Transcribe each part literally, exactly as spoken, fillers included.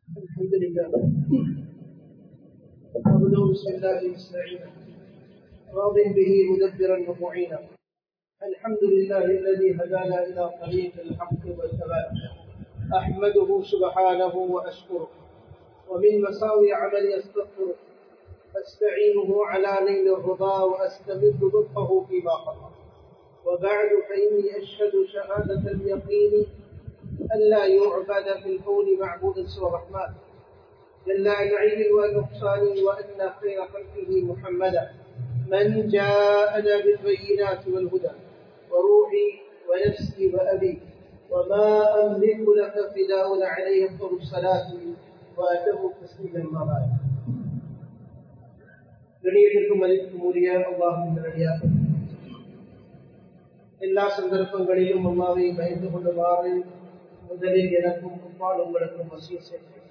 الحمد لله وبدون بسم الله نستعينا راض به مدبرا ومعينا. الحمد لله الذي هدانا الى طريق الحق والثبات، احمده سبحانه واشكره، ومن مساوي عملي استغفره، استعينه على نيل الرضا واستمد لطفه فيما قضى. وبعد فاني اشهد شهاده اليقين أن لا يعبد في الكون معبود سوى الرحمن جل عن عيب والنقصان، وأن خير خلقه محمدا من جاءنا بالبينات والهدى، وروحي ونفسي وأبي وما أملك لك فداء عليه أفضل الصلاة وأتم تسليما ما بعد. கணியத்திற்கும் மதிப்புக்கும் உரிய அல்லாஹ்வின் நல்லடியார்களே, எல்லா சந்தர்ப்பங்களிலும் அல்லாஹ்வை பயந்து கொள்ளுமாறு முதலில் எனக்கும் அப்பால் உங்களுக்கும் வசியத் செய்கிறேன்.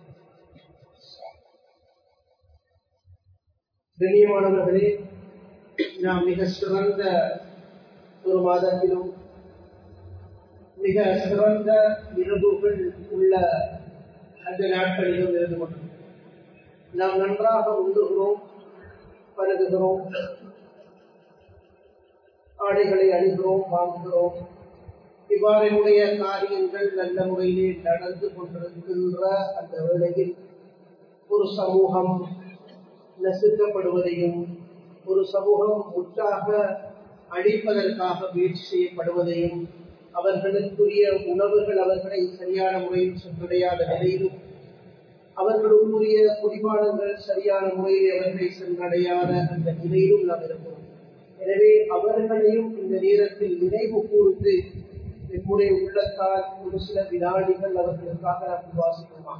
கண்ணியமானவர்களே, நாம் மிக சிறந்த ஒரு மாதத்திலும் மிக சிறந்த இரவுகள் உள்ள அந்த நாட்களிலும் இருந்து கொண்டோம். நாம் நன்றாக உண்ணுகிறோம், பருகுகிறோம், ஆடைகளை அணிகிறோம், வாங்குகிறோம். இவ்வாறுடைய காரியங்கள் நல்ல முறையிலே நடந்து கொண்டிருக்கின்ற அந்த வேளையில் ஒரு சமூகம் நசுக்கப்படுவதையும், ஒரு சமூகம் முற்றாக அழிப்பதற்காக முயற்சி செய்யப்படுவதையும், அவர்களுக்குரிய உணவுகள் அவர்களை சரியான முறையில் சென்றடையாத நிலையிலும், அவர்களுக்குரிய குடிபானங்கள் சரியான முறையில் அவர்களை சென்றடையாத அந்த நிலையிலும் நாம் இருக்கிறோம். எனவே அவர்களையும் இந்த நேரத்தில் நினைவு கூர்ந்து என்னுடைய உள்ளத்தால் ஒரு சில வினாடிகள் அவர்களுக்காக வாசிக்குமா,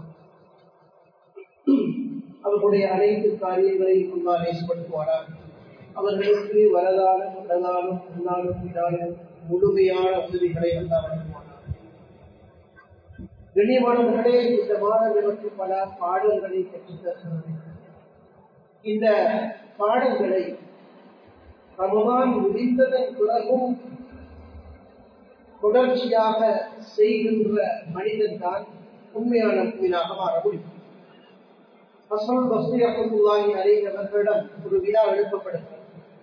அவர்களுடைய அனைத்து காரியங்களையும் அல்லாஹ் நேசப்படுத்துவாராக. அவர்களுக்கு வரதாலும் உடலாலும் முன்னாலும் வினாலும் முழுமையான உதவிகளை அல்லாஹ் வழங்குவாராக. கண்ணியமானவர்களே, இந்த மாதம் எனக்கு பல பாடங்களை கற்றுத் தருகிறது. இந்த பாடங்களை ரமதான் முடிந்ததன் பிறகும் தொடர்ச்சியாக செய்கின்ற மனிதன் தான் உண்மையான முஃமினாக மாற முடியும். ஹஸன் பஸ்ரி ரஹ்மத்துல்லாஹி அலைஹி அவர்களிடம் ஒரு வினா எழுப்பப்படுகிறது.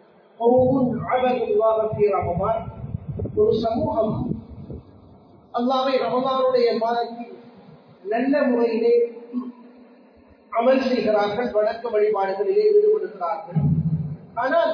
ரமதான், ஒரு சமூகம் அல்லாஹ்வை ரமதானுடைய மாதத்தில் நல்ல முறையிலே அமல் செய்கிறார்கள், வணக்க வழிபாடுகளிலே ஈடுபடுகிறார்கள். ஆனால்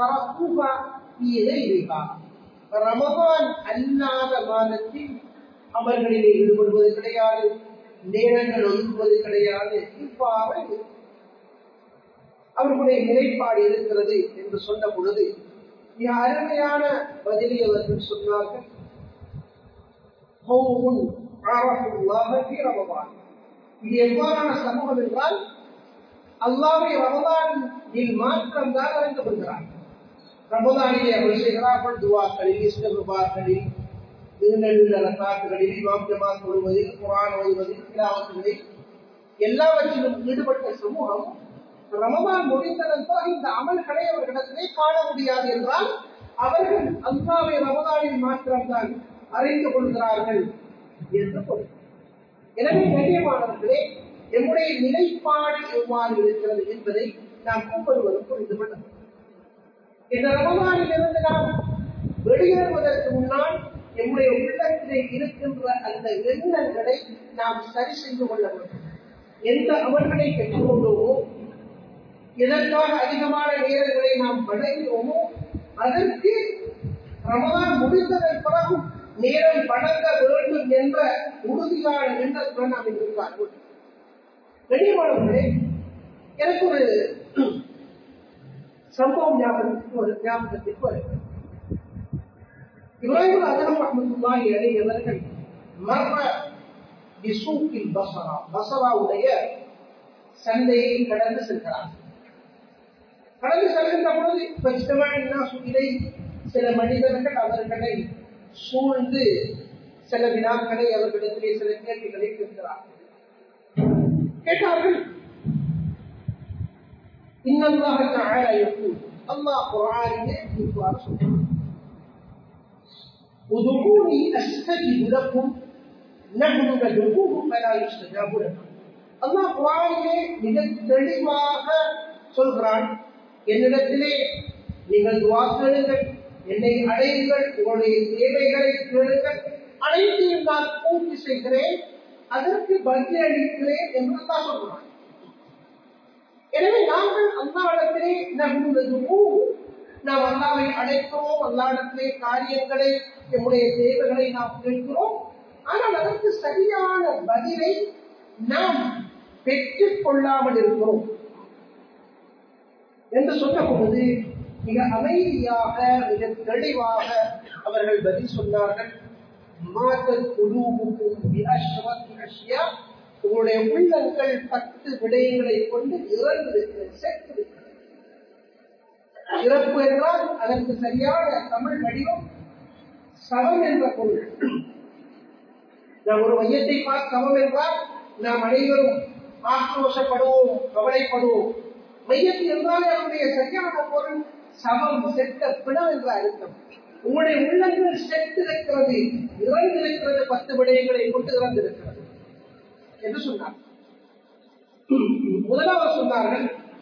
ரமதான் அல்லாத மாதத்தில் அமல்களிலே ஈடுபடுவது கிடையாது, நேரங்கள் ஒதுக்குவது கிடையாது. இவ்வாறு அவர்களுடைய நிலைப்பாடு இருக்கிறது என்று சொன்ன பொழுது மிக அருமையான பதிலை அவர்கள் சொன்னார்கள். இது எவ்வாறான சமூகம் என்றால், அல்லாஹ்வை ரமதானில் மாற்றம் தான் அறிந்து கொள்கிறார்கள். ரமதானிலே அவர்கள் செய்கிறார்கள் துவாக்களில், இஸ்திக்பார்களில், நீண்ட ரக்காத்துகளில், இமாம் ஜமாத் தொழுவதில், குர்ஆன் ஓதுவதில், திலாவத்துகளில் எல்லாவற்றிலும் ஈடுபட்ட சமூகம் ரமதான் முடிந்ததன் பிறகு இந்த அமல்களை அவர்களிடத்திலே காண முடியாது என்றால், அவர்கள் அல்லாஹ்வை ரமதானில் மாற்றம் தான் அறிந்து கொள்கிறார்கள் என்று பொருள். எனவே கண்ணியமானவர்களே, நம்முடைய நிலைப்பாடு எவ்வாறு இருக்கிறது என்பதை நாம் ஒவ்வொருவரும் புரிந்து கொள்ளலாம். இந்த ரமதானில் இருந்து நாம் வெளியேறுவதற்கு முன்னால் நம்முடைய உள்ளத்திலே இருக்கின்ற அந்த எண்ணங்களை நாம் சரி செய்து கொள்ள வேண்டும். எந்த அமல்களை பெற்றுக்கொண்டோமோ, எதற்காக அதிகமான நேரங்களை நாம் வழங்கினோமோ, அதற்கு ரமதான் முடிந்ததன் பிறகும் நேரம் வழங்க வேண்டும் என்ற உறுதியான எண்ணத்துடன் நாம் இருக்கிறார்கள். கண்ணியமானவர்களே, எனக்கு ஒரு சம்பவம் ஞாபகத்துக்கு ஒரு ஞாபகத்திற்கு வருகிறது. இப்ராஹிம் அஸ்ஸலாம் ரஹ்மத்துல்லாஹி அலைஹி அவர்கள் மர்ர பிசூக்கில் பஸரா, பஸராவுடைய சந்தையை கடந்து செல்கிறார். கடந்து செல்கின்ற பொழுது இதை சில மனிதர்கள் அவர்களை சூழ்ந்து சில வினாக்களை அவர்களிடத்திலே சில கேள்விகளை கேட்கிறார்கள். கேட்டார்கள், இன்னல்லாஹ தஆலா யகூல், அல்லாஹ் குர்ஆனிலே இவ்வாறு சொல்கிறார், உதுஊனி அஸ்தஜிப் லக்கும் நஹ்னு நதுஊஹு ஃபலா யுஸ்தஜாபு லனா. அல்லாஹ் குர்ஆனிலே மிக தெளிவாக சொல்கிறான், என்னிடத்திலே நீங்கள் துஆ கேளுங்கள், என்னை அடையுங்கள், உங்களுடைய தேவைகளை கேளுங்கள், அனைத்தையும் நான் பூர்த்தி செய்கிறேன், அதற்கு பதில் அளிக்கிறேன் என்று அல்லாஹ் சொல்கிறான். எனவே நாங்கள் அல்லாஹ்விடத்திலே நாம் அல்லாஹ்வை அழைக்கிறோம், அல்லாஹ்விடத்திலே காரியங்களை நம்முடைய தேவைகளை நாம் கேட்கிறோம். ஆனால் அதற்கு சரியான பதிலை நாம் பெற்றுக் கொள்ளாமல் இருக்கிறோம் என்று சொன்ன பொழுது மிக அமைதியாக மிக தெளிவாக அவர்கள் பதில் சொன்னார்கள். உங்களுடைய உள்ளங்கள் பத்து விடயங்களை கொண்டு இறந்திருக்கிறது. இறப்பு என்றால் அதற்கு சரியான தமிழ் வடிவம் சவம் என்ற பொருள். நாம் ஒரு மையத்தை பார்த்து சவம் என்றால் நாம் அனைவரும் ஆக்ரோஷப்படுவோம், கவலைப்படுவோம். மையத்து என்றாலே அவருடைய சரியான பொருள் சவம், செத்த பிணம் என்ற அர்த்தம். உங்களுடைய உள்ளங்கள் செத்திருக்கிறது, இறந்திருக்கிறது, பத்து விடயங்களை கொண்டு இறந்திருக்கிறது என்று சொன்னார். முதலாவது சொன்னார்கள்,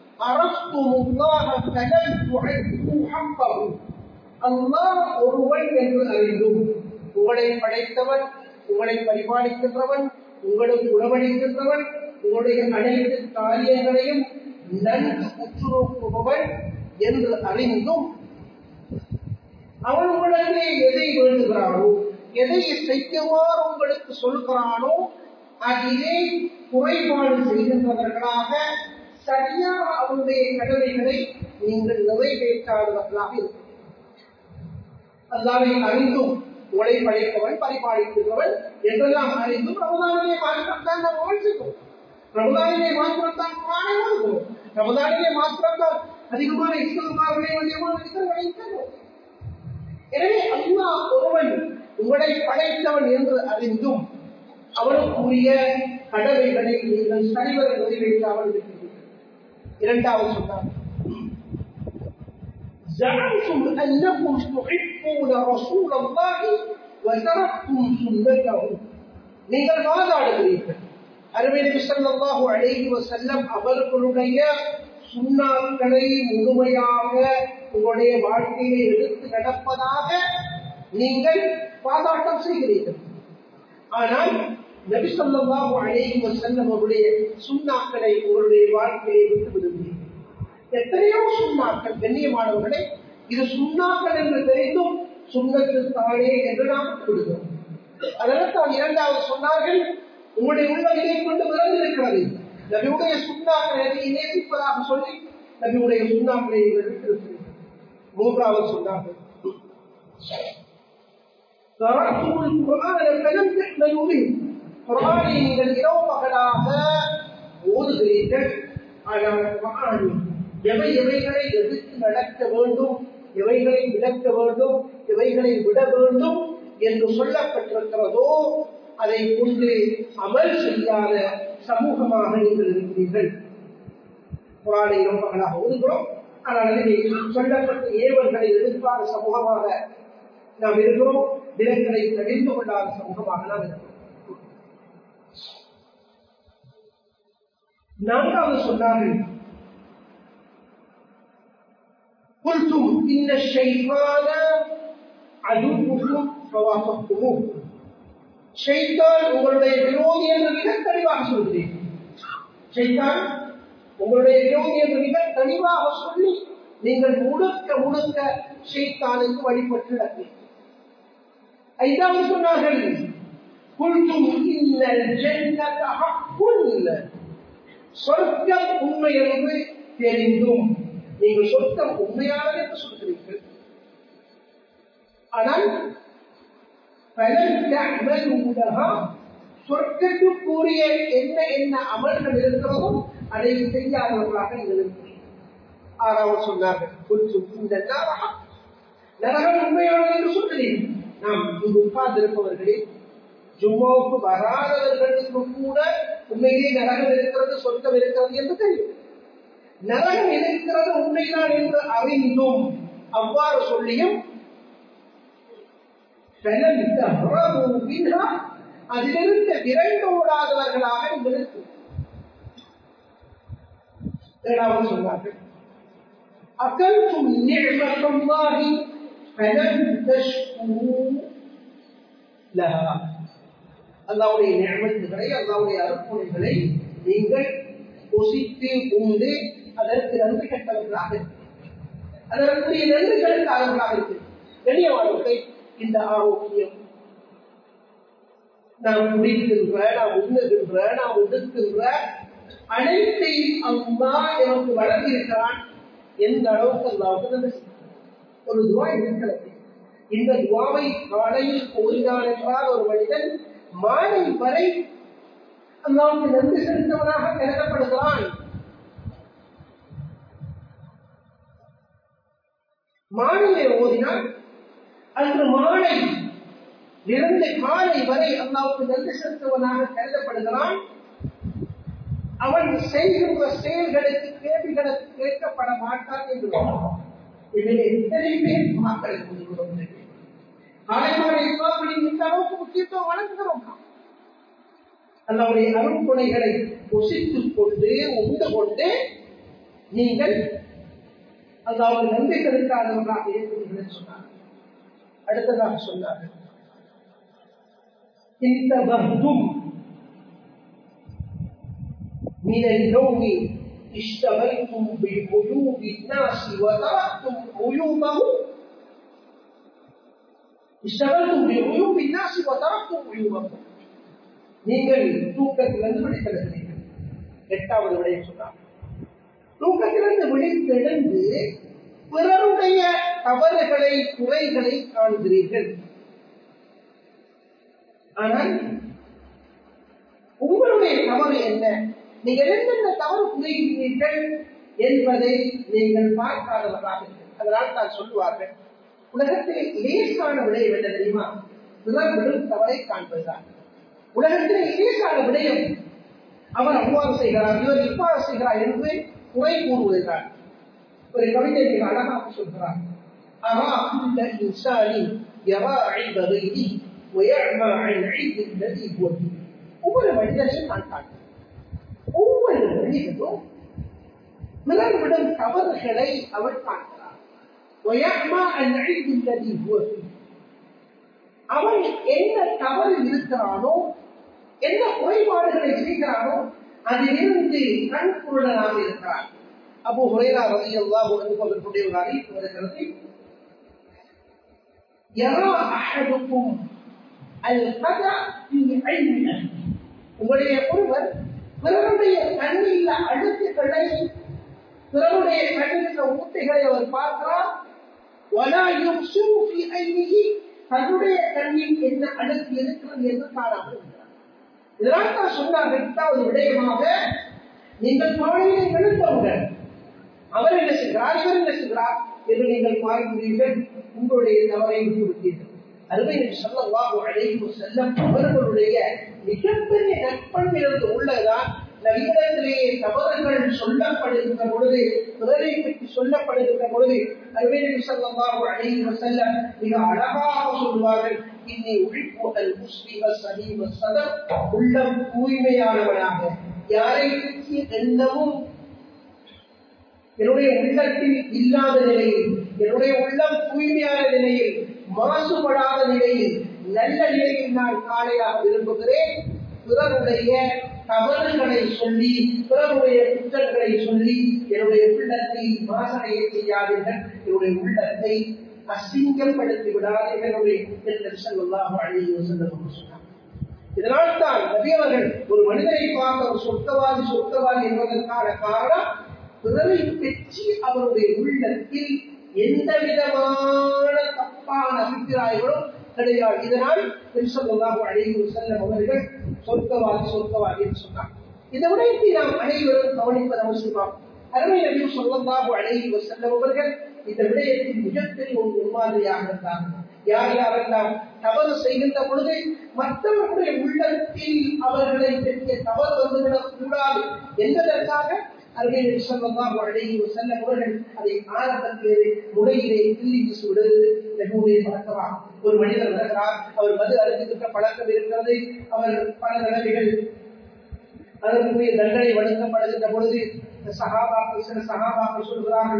அல்லாஹ் ஒருவன் என்று அறிந்தும், உங்களை படைத்தவன், உங்களை பரிபாலிக்கின்றவன், உங்களுக்கு உணவளிக்கின்றவன், உங்களுடைய அனைத்து காரியங்களையும் நன்கு உற்றுநோக்குபவன் என்று அறிந்தும் அவன் உங்களிடத்திலே எதை வேண்டுகிறானோ, எதை செய்யுமாறு உங்களுக்கு சொல்கிறானோ அதிலே குறைபாடு செய்கின்றவர்களாக சரியாக அவருடைய கடமைகளை நீங்கள் நிறைவேற்றாதவர்களாக இருக்கும். அல்லாஹ்வை அறிந்தும் உங்களை படைத்தவன், பரிபாலிக்கிறவன் என்றெல்லாம் அறிந்தும் ரமதானிலே மாத்திரம்தான் நாம் வாழ்கிறோம், ரமதானிலே மாத்திரம்தான் குர்ஆனை ஓதுகிறோம், ரமதானிலே மாத்திரம்தான் அதிகமான இஸ்லாமிய வழியாக. எனவே அல்லாஹ் ஒருவன் உங்களை படைத்தவன் என்று அறிந்தும் அவனுக்குரிய கடமைகளை நீங்கள் சரிவர நிறைவேற்றாமல் இருக்கிறீர்கள். இரண்டாவது சொன்னார், زعمتم أنكم تحبون رسول الله وتركتم سنته. நீங்கள் வாதாடுகிறீர்கள், அருமை நபி ஸல்லல்லாஹு அலைஹி வஸல்லம் அவர்களுடைய சுன்னாக்களை முழுமையாக உங்களுடைய வாழ்க்கையை எடுத்து நடப்பதாக நீங்கள் வாதாட்டம் செய்கிறீர்கள். ஆனால் நபி ஸல்லல்லாஹு அலைஹி வஸல்லம் அவருடைய சுன்னாக்களை உங்களுடைய வாழ்க்கையை விட்டு விடுவீர்கள். எத்தனையோ சுன்னாக்கள், கண்ணியமானவர்களே, இது சுன்னாக்கள் என்று தெரிந்தும் சுன்னத்து தானே என்று நாம் விடுகிறோம். அதனால் தான் இரண்டாவது சொன்னார்கள், உங்களுடைய உள்ளம் இதை கொண்டு விளங்கியிருக்கிறது, நபியுடைய சுன்னாக்களை நேசிப்பதாக சொல்லி நபியுடைய சுன்னாக்களை விட்டிருக்கிறீர்கள். மூன்றாவது சொன்னார்கள், குர்ஆனை நீங்கள் இரவு பகலாக ஓதுகிறீர்கள், ஆனால் எவை எவைகளை எதிர்த்து நடக்க வேண்டும், எவைகளை விளக்க வேண்டும், எவைகளை விட வேண்டும் என்று சொல்லப்பட்டிருக்கிறதோ அதை கொண்டு அமல் செய்யாத சமூகமாக நீங்கள் இருக்கிறீர்கள். குர்ஆனை இரவு பகலாக ஓதுகிறோம், ஆனால் அதிலே சொல்லப்பட்ட ஏவல்களை எதிர்க்காத சமூகமாக நாம் இருக்கிறோம், தினங்களை தெரிந்து கொள்ளாத சமூகமாக நாம் இருக்கிறோம். நான்காவது சொன்னார்கள், قلتم إن الشيطان عدوكم فوافقتموه. ஷைத்தான் உங்களுடைய விரோதி என்று மிக தெளிவாக சொல்கிறீர்கள். ஷைத்தான் உங்களுடைய விரோதி என்று மிக தெளிவாக சொல்லி நீங்கள் முழுக்க முழுக்க ஷைத்தானுக்கு வழிபட்டு நடப்பீர்கள். ஐந்தாவது சொன்னார்கள், குல்தும் இன்னல் ஜன்னத ஹக்குன். சொர்க்கம் உண்மை என்று தெரிந்தும் நீங்கள் சொர்க்கம் உண்மையானது என்று சொல்கிறீர்கள். ஆனால் சொர்க்கத்துக்குரிய என்ன என்ன அமல்கள் இருக்கிறதோ அதை செய்யாதவர்களாக நீங்கள் இருக்கிறீர்கள். ஆறாவது சொன்னார்கள், நரகம் உண்மையானது என்று சொல்கிறீர்கள். நாம் இங்கு உட்கார்ந்திருப்பவர்களே, ஜும்மாவுக்கு வராதவர்களுக்கு கூட உண்மையிலே நரகம் இருக்கிறது, சொர்க்கம் இருக்கிறது என்று தெரியும். நரகம் இருக்கிறது உண்மைதான் என்று அறிந்தும் அவ்வாறு சொல்லியும் அதிலிருந்து விரைந்தோடாதவர்களாக நீங்கள் ஏழாவது சொன்னார்கள் அகல்தும் நிஅமத்துல்லாஹி ஃபலம் தஷ்குரு லஹா. அல்லாஹ்வுடைய நிஅமத்துகளை அல்லாஹ்வுடைய அருட்கொடைகளை நீங்கள் ருசித்து உண்டு அதற்கு நன்றி கட்டவர்களாக அதற்குரிய நன்றிகளுக்காக இருக்கு. கண்ணியமானவர்களே, இந்த ஆரோக்கியம் நாம் குடிக்கின்ற நாம் உண்ணுகின்ற நாம் உடுக்கின்ற அனைத்தையும் அல்லாஹ் எனக்கு வழங்கியிருக்கிறான். எந்த அளவுக்கு அல்லாஹ்வுக்கு ஒரு துவா இருக்கிறது. இந்த துவாவை காலையில் ஓதினான் என்றால் ஒரு மனிதன் மாலை வரை அல்லாஹ்வுக்கு நன்றி செலுத்தவனாக கருதப்படுகிறான். மாலையை ஓதினால் அன்று மாலை இருந்து காலை வரை அல்லாஹ்வுக்கு நன்றி செலுத்துவனாக கருதப்படுகிறான். அவன் செய்கின்ற செயல்களுக்கு கேள்விகளுக்கு கேட்கப்பட மாட்டான் என்று இதில் எத்தனை பேர் மக்களை கொள்கிறோம். காலைமாலை இந்த அளவுக்கு முக்கியத்துவம் வழங்குகிறோம். அல்லாஹ்வுடைய அருட்கொடைகளை ருசித்துக் கொண்டு உண்டு கொண்டு நீங்கள் அல்லாஹ்வுக்கு நன்றி செலுத்தாதவர்களாக இருக்கிறீர்கள் சொன்னார். அடுத்ததாக சொன்னார்கள் இந்த பஹ்தும் من النوم اشتغلتم بعيوب الناس وتركتم عيوبهم اشتغلتم بعيوب الناس وتركتم عيوبهم. நீங்கள் தூக்கத்திலிருந்து விழித்தெழுந்தீர்கள். எட்டாவது விடயம் சொன்னார். தூக்கத்திலிருந்து விழித்தெழுந்து பிறருடைய தவறுகளை குறைகளை காண்கிறீர்கள். ஆனால் உங்களுடைய தவறு என்ன, நீங்கள் என்னென்ன தவறு புரிகிறீர்கள் என்பதை நீங்கள் பார்க்காதவர்களாக. அதனால் தான் சொல்லுவார்கள், உலகத்தில் லேசான விடயம் என்ன தெரியுமா? பிறர் விடும் தவறை காண்பதுதான். உலகத்தில் லேசான விடயம் அவர் அவ்வாறு செய்கிறார், இவர் இவ்வாறு செய்கிறார் என்று குறை கூறுவதுதான். ஒரு கவிதை மிக அழகாக சொல்கிறார். அரா குல்ல இன்சானின் யரா ஐப கைரி வயஅமா அன் ஐபில்லதி ஹுவ. ஒவ்வொரு மனிதனையும் நான் காண்கிறேன். ஒவ்வொரு மனிதனும் பிறர் விடும் தவறுகளை அவர் காண்கிறார். வயஅமா அன் ஐபில்லதி ஹுவ. அவன் என்ன தவறு இருக்கிறானோ, என்ன குறைபாடுகளை செய்கிறானோ அதிலிருந்து கண்குருடனாக இருக்கிறான். அபூ ஹுரைரா ரலியல்லாஹு அன்ஹு அவர்களுடைய ஒரு ஹதீஸ் வருகிறது. யரா அஹதுக்கும் அல் கதா ஃபீ ஐனிஹி. உங்களுடைய ஒருவர் பிறருடைய கண்ணில் அழுக்குகளை, பிறருடைய கண்ணில் ஊட்டைகளை அவர் பார்க்கிறார். வலா யுப்சிரு ஃபீ ஐனிஹி. தன்னுடைய கண்ணில் என்ன அழுக்கு இருக்கிறது என்று காணாமல் இருக்கிறார். இதனால் தான் சொன்னார்கள், எட்டாவது விடயமாக நீங்கள் மாலையை எழுந்தவுடன் அவர் என்ன செய்கிறார், இவர் என்ன செய்கிறார் என்று நீங்கள் பார்க்கிறீர்கள். உங்களுடைய தவறை விட்டுவிட்டீர்கள். அருமை நபி ஸல்லல்லாஹு அலைஹி வஸல்லம் அவர்களுடைய மிகப்பெரிய நற்பண்பிலிருந்து உள்ளதான் நபியிடத்திலேயே தவறுகள் சொல்லப்படுகின்ற பொழுது, பிறரை பற்றி சொல்லப்படுகின்ற பொழுது அருமை நபி ஸல்லல்லாஹு அலைஹி வஸல்லம் மிக அழகாக சொல்வார்கள், இன்னி உஹிப்பு அல் முஸ்லிம ஸலீம ஸதர். உள்ளம் தூய்மையானவனாக, யாரை பற்றிய எண்ணமும் என்னுடைய உள்ளத்தில் இல்லாத நிலையில், என்னுடைய உள்ளம் தூய்மையான நிலையில், மாசுபடாத நிலையில், நல்ல நிலையில் நான் காலையாக விரும்புகிறேன். பிறருடைய தவறுகளை சொல்லி, பிறருடைய குற்றங்களை சொல்லி என்னுடைய உள்ளத்தை மாசனையை செய்யாதீர்கள், என்னுடைய உள்ளத்தை அசிங்கப்படுத்தி விடாதீர்கள் என்று ஸல்லல்லாஹு அலைஹி வஸல்லம் சொன்னார். இதனால் தான் நபி அவர்கள் ஒரு மனிதனை பார்க்க ஒரு சொர்க்கவாதி சொர்க்கவாதி என்பதற்கான காரணம், பிறரை பற்றி அவருடைய உள்ளத்தில் எந்த விதமான தப்பான அபிப்பிராயங்களும் கிடையாது. இதனால் ஸல்லல்லாஹு அலைஹி வஸல்லம் அவர்கள் சொர்க்கவாதி சொர்க்கவாதி என்று சொன்னார். இந்த விடயத்தை நாம் அனைவரும் கவனிப்பது அவசியமாகும். அருமை நபி ஸல்லல்லாஹு அலைஹி வஸல்லம் அவர்கள் இந்த விடயத்தில் மிகப்பெரிய ஒரு முன்மாதிரியாக இருந்தார்கள். யார் யாரெல்லாம் தவறு செய்கின்ற பொழுது மற்றவர்களுடைய உள்ளத்தில் அவர்களை பெரிய தவறு வந்துவிடக் கூடாது என்பதற்காக அருமை நபி ஸல்லல்லாஹு அலைஹி வஸல்லம் அவர்கள் அதை ஆரம்பத்திலே முறையிலே கிள்ளி வீசுவது நபியுடைய பழக்கமாக. ஒரு மனிதர் வருகிறார், அவர் மது அருந்துகின்ற பழக்கம் இருக்கிறது, அவர் பல நிலைமைகள் அதற்குரிய தண்டனை வழங்கப்படுகின்ற பொழுது சஹாபாக்கள் சில சஹாபாக்கள் சொல்கிறார்கள்,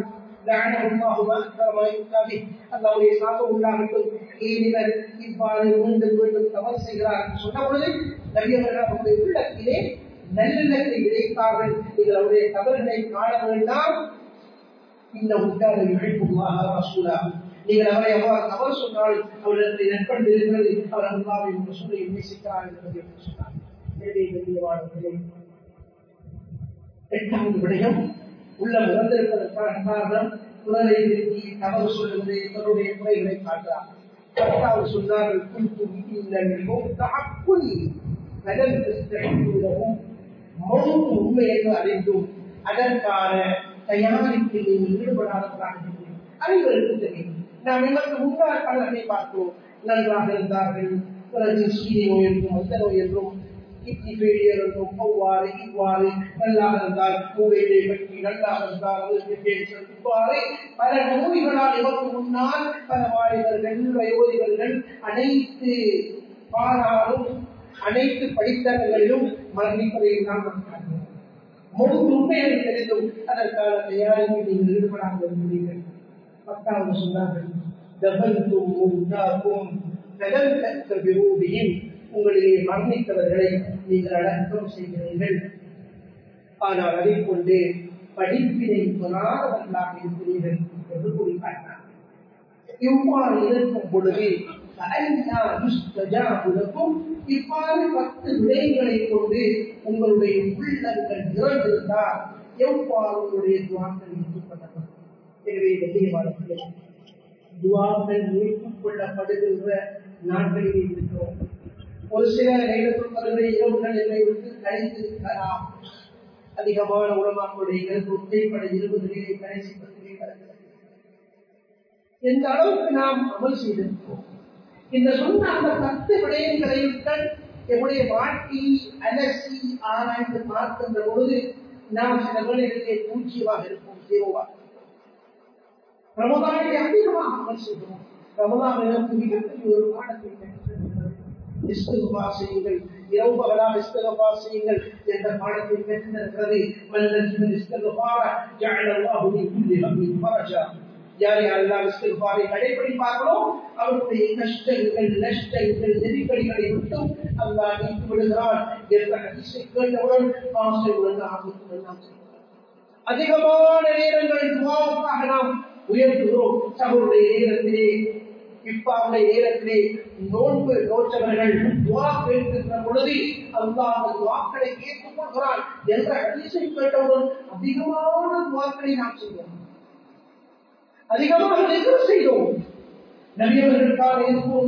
அல்லாஹ்வுடைய சாபம் உண்டாகட்டும், ஏனிவர் இவ்வாறு மீண்டும் மீண்டும் தவறு செய்கிறார்கள் சொன்ன பொழுது நபி அவர்கள் அவருடைய உள்ளத்திலே நல்லெண்ணத்தை விதைத்தார்கள். நீங்கள் அவருடைய தவறுகளை காண வேண்டாம், இந்த உண்டாக இழைப்புமாக ரசூலா, நீங்கள் அவரை அவ்வாறு தவறு சொன்னால் அவர்களுடைய நட்பண்பு இருக்கிறது, அவர் அல்லாஹ்வின் ரசூலை நேசிக்கிறார் என்பதை சொன்னார். எட்டாவது விடயம் உள்ளம் இறந்திருப்பதற்கான காரணம் குரலை நிறுத்தி தவறு சொல்லுவது, தன்னுடைய குறைகளை காட்டுறார். பத்தாவது சொன்னார்கள், உண்மை என்று அறிந்தும் அதற்கான தயாரிப்பில் ஈடுபடாதவர்களாக அனைவருக்கும் தெரியும். நாம் எங்களுக்கு முன்னாள் பலரை பார்க்கிறோம், நன்றாக இருந்தார்கள், பிறகு சீனி நோய் என்றும் அந்த நோய் என்றும் கிட்னி ஃபெயிலியர் என்றும் அவ்வாறு இவ்வாறு நல்லாக இருந்தால் மூளையை பற்றி நல்லாக இருந்தால் இவ்வாறு பல நோய்களால் இவருக்கு முன்னால் பல வாலிபர்கள் வயோதிகர்கள் அனைத்து பாராலும் அனைத்து படித்தரங்களிலும் மரணிப்பதையும் நாம் காண்கிறோம். முழு உண்மையை தெரிந்தும் அதற்கான தயாரிப்பில் நீங்கள் ஈடுபடாமல் இருக்கிறீர்கள். பத்தாவது சொன்னார்கள், உங்களிலே மரணித்தவர்களை நீங்கள் அடக்கம் செய்கிறீர்கள், ஆனால் அதை கொண்டு படிப்பினை பெறாதவர்களாக இருக்கிறீர்கள் என்று கூறினார். இவ்வாறு இருக்கும் பொழுது இவ்வாறு பத்து விடயங்களை கொண்டு உங்களுடைய உள்ளங்கள் நிறந்திருந்தால் எவ்வாறு உங்களுடைய துவாக்கள் ஏற்றுக்கொள்ளப்படும். எனவே வெளியே துவாக்கள் ஏற்றுக்கொள்ளப்படுகின்ற நாட்களிலே இருக்கிறோம். ஒரு சில நேரத்தில் இரவுகள் என்னை விட்டு கழித்திருக்கலாம். அதிகமான உலமாக்களுடைய ஒற்றைப்பட இருபதிலே கடைசி பத்திலே கிடக்கிறது. எந்த அளவுக்கு நாம் அமல் செய்திருக்கிறோம், இந்த சொன்ன அந்த பத்து விடயங்களையும் என்னுடைய வாழ்க்கையை அலசி ஆராய்ந்து பார்க்கின்ற பொழுது நாம் சில வேளைகளிலே பூஜ்ஜியமாக இருப்போம், ஜீரோவாக. ரமதானிலே அதிகமாக அமல் செய்கிறோம். ரமதான் எனக்கு மிகப்பெரிய ஒரு பாடத்தை பெற்றிருக்கிறது. இஸ்திக்ஃபார் செய்யுங்கள், இரவு பகலாக இஸ்திக்ஃபார் செய்யுங்கள் என்ற பாடத்தை பெற்றிருக்கிறது. மன்னன் இஸ்திக்ஃபார ஜஅலல்லாஹு லி குல்லி ஹம்மின் ஃபரஜா. யார் யாரெல்லாம் இஸ்திக்ஃபாரை கடைபிடிப்பார்களோ அவருடைய கஷ்டங்கள் நஷ்டங்கள் நெருக்கடிகளை விட்டும் அல்லாஹ் நீக்கி விடுகிறான் என்ற ஹதீஸை கேட்டவுடன் ஆசையுடன் ஆர்வத்துடன் நாம் செய்கிறோம். அதிகமான நேரங்கள் துஆவுக்காக நாம் உயர்த்துகிறோம். சகோதரருடைய நேரத்திலே இப்பாவுடைய நேரத்திலே நோன்பு நோற்றவர்கள் துஆ கேட்கின்ற பொழுது அல்லாஹ் அந்த துஆக்களை ஏற்றுக்கொள்கிறான் என்ற ஹதீஸை கேட்டவுடன் அதிகமான துஆக்களை நாம் செய்வோம், அதிகமாக நிகழ்வு செய்தோம். நபியவர்களுக்கான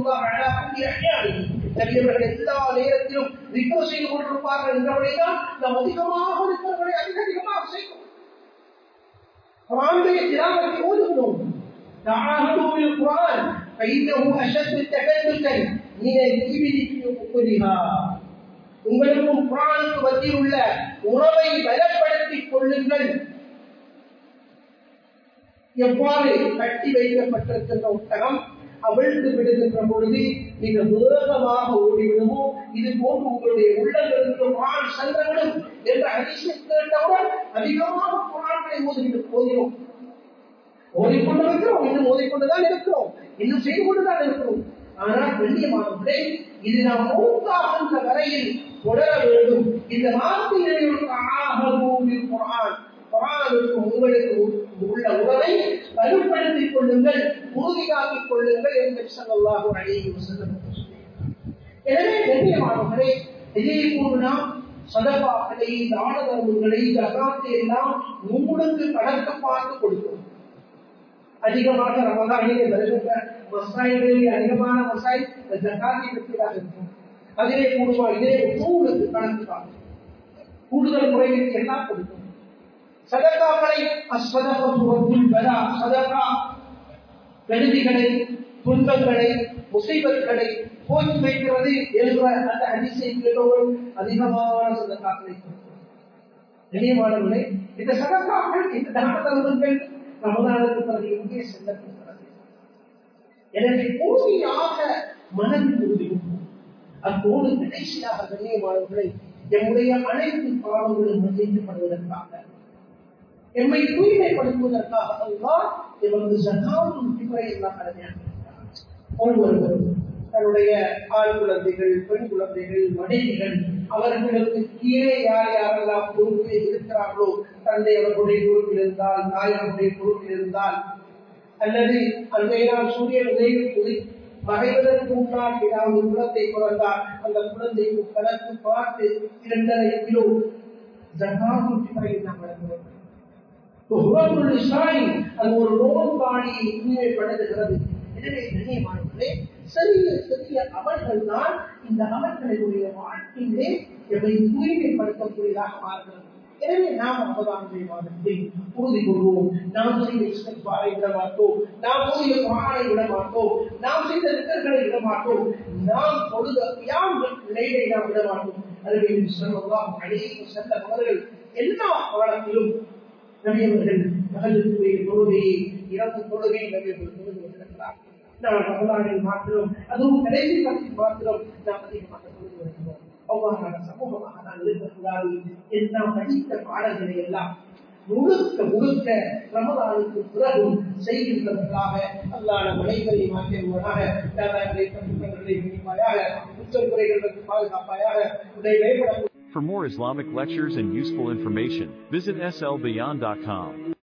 நபியவர்கள் எல்லா நேரத்திலும் நிகழ்வு செய்து கொண்டிருப்பார்கள் என்றபடிதான் நாம் அதிகமாக நிகழ்வுகளை அதிக அதிகமாக செய்வோம். குர்ஆனுடைய திலாவத்தை ஓதுகிறோம். تعاهدوا بالقرآن فإنه أشد تكلفا من الإبل في عقولها. உங்களுக்கும் குர்ஆனுக்கு மத்தியில் உள்ள உறவை பலப்படுத்திக் கொள்ளுங்கள். எவ்வாறு கட்டி வைக்கப்பட்டிருக்கின்ற ஒட்டகம் அவிழ்ந்து விடுகின்ற பொழுது மிக வேகமாக ஓடிவிடுமோ இது போன்று உங்களுடைய உள்ளங்களுக்கு குர்ஆன் சென்றவிடும் என்ற ஹதீஸை கேட்டவுடன் அதிகமாக குர்ஆனை ஓதுகிறோம் ஓதினோம் ஓதிக்கொண்டிருக்கிறோம் இன்னும் ஓதிக்கொண்டுதான் இருக்கிறோம், இன்னும் செய்து கொண்டுதான் இருக்கிறோம். ஆனால் கண்ணியமானவர்களே, இது நாம் மூத்தாகின்ற வரையில் தொடர வேண்டும். இந்த வார்த்தைகளில் குர்ஆன் குர்ஆனுக்கும் உங்களுக்கு உள்ள உறவை வலுப்படுத்திக் கொள்ளுங்கள், உறுதியாக்கிக் கொள்ளுங்கள் என்று ஸல்லல்லாஹு அலைஹி வஸல்லம். எனவே கண்ணியமானவர்களே, இதே போன்று நாம் சதகாக்களை தான தர்மங்களை ஜகாத்தை எல்லாம் உங்களுக்கு கணக்கு பார்த்து கொடுக்கிறோம். அதிகமாக ரமதானிலே வருகின்ற மசாயிகளிலே அதிகமான மசாய் ஜகாத்தை பற்றியாக இருக்கும். அதிலே கூடுவா இதே உங்களுக்கு கணக்கு பார்க்கும், கூடுதல் முறைகளுக்கு எல்லாம் கொடுக்கும். சதகாக்களை சதகா கெடுதிகளை துன்பங்களை முசீபத்துகளை போக்கி வைக்கிறது என்ற அந்த ஹதீஸை கேட்டவுடன் அதிகமான சதகாக்களை கொடுக்கும். கண்ணியமானவர்களே, இந்த சதகாக்கள் இந்த தான தர்மங்கள் ரமதானுக்கு பிறகு எங்கே செல்லப்படுகிறது? எனவே உறுதியாக மனதில் உறுதியும் அத்தோடு கடைசியாக கண்ணியமானவர்களை நம்முடைய அனைத்து பாவங்களும் மன்னிக்கப்படுவதற்காக எம்மை தூய்மைப்படுத்துவதற்காக அல்லாஹ் எமது ஜகாத்துல் ஃபித்ரை எல்லாம் கடமையாக்கியிருக்கிறார். ஒவ்வொருவரும் தன்னுடைய ஆண் குழந்தைகள், பெண் குழந்தைகள், மனைவிகள், அவர்களுக்கு கீழே யார் யாரெல்லாம் பொறுப்பில் இருக்கிறார்களோ, தந்தை அவர்களுடைய பொறுப்பில் இருந்தால், தாய் அவர்களுடைய பொறுப்பில் இருந்தால், அல்லது அன்றையால் சூரியன் உதவி மறைவதற்கு முன்னால் ஏதாவது குழந்தை பிறந்தால் அந்த குழந்தைக்கு கணக்கு பார்த்து இரண்டரை கிலோ ஜகாத்துல் ஃபித்ரை நாம் வழங்குவோம். அது ஒரு நோன்பாடியை தூய்மைப்படுத்துகிறது. எனவே கண்ணியமானவர்களே, சிறிய சிறிய அமல்கள் தான் இந்த அமல்களுடைய வாழ்க்கையிலே எவை தூய்மைப்படுத்தக்கூடியதாக மாறுகிறது. எனவே நாம் அவதான மாதத்தில் உறுதி கொள்வோம். நாம் செய்த இஸ்திக்பாரை விட மாட்டோம், நாம் ஓதிய குர்ஆனை விட மாட்டோம், நாம் செய்த திக்ர்களை விட மாட்டோம், நாம் பொழுது யாம் நிலையை நாம் விட மாட்டோம். எனவே ஸல்லல்லாஹு அலைஹி வஸல்லம் அவர்கள் எல்லா காலத்திலும் நபியவர்கள் தஹஜ்ஜுடைய தொழுகையை, இரவு தொழுகையை நபியவர்கள் தொழுது வந்திருக்கிறார். நாம் ரமலானில் மாத்திரம், அதுவும் கடைசி காலத்தில் மாத்திரம் நாம் அதிகமாக தொழுது வருகிறோம். அவ்வாறான சமூகமாக நான் இருக்கக்கூடாது என்று நாம் படித்த பாடல்களை எல்லாம் முழுக்க முழுக்க ரமலானுக்கு பிறகும் செய்கின்றவர்களாக அல்லாஹ் மனைவரை மாற்றியவர்களாக குற்றம் குறைகளுக்கு பாதுகாப்பாயாக உடைய. For more Islamic lectures and useful information, visit S L Bayan dot com.